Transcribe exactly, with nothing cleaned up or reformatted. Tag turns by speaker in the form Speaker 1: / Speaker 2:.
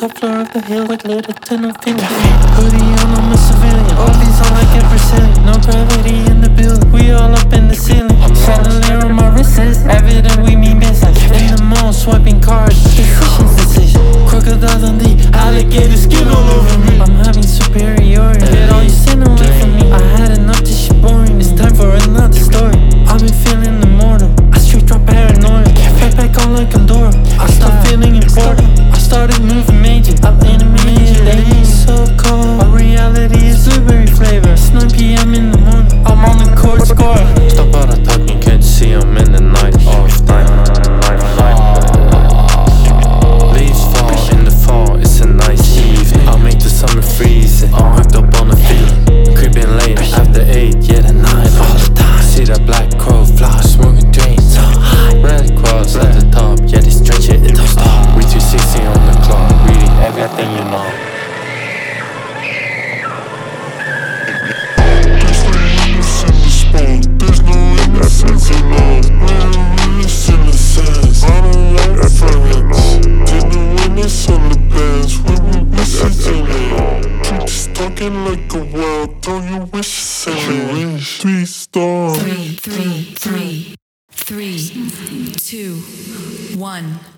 Speaker 1: top floor of the hill with little to no feeling. Hoodie on, I'm a civilian. All these on like a Brazilian. No gravity in the building. We all up in the ceiling. Chandelier on my wrist says evident we mean business. In the mall swiping cards. Decisions, decision. Crocodiles on D. Alligator skin all over me. I'm having superiority. Get all you sin away from me. I had enough, this shit boring. It's time for another story. I've been feeling immortal. I straight drop paranoia. Fat back on like Pandora. I stopped feeling important. I started moving major. I'm animated. They ain't so cold. My reality is blueberry flavor. It's nine p m in the morning. I'm on the court scoring.
Speaker 2: Stop all the talking, can't you see I'm in the night off night, night, night. Leaves fall in the fall, it's a nice evening. I'll make the summer freezing. I'm hooked up on the feeling. Creeping late after eight, yeah the night all the time. See that black crow fly, smoking drains. Red cross at the top, yeah they stretch it, it don't stop. We two sixty on the clock, reading everything you know.
Speaker 3: There's no innocence in love. When it's innocence, I don't like friends. Didn't win this on the bands. We were wishes in it. Keep talking like a world. Don't you wish in it? Three stars.
Speaker 4: Three, three, three, three, two, one.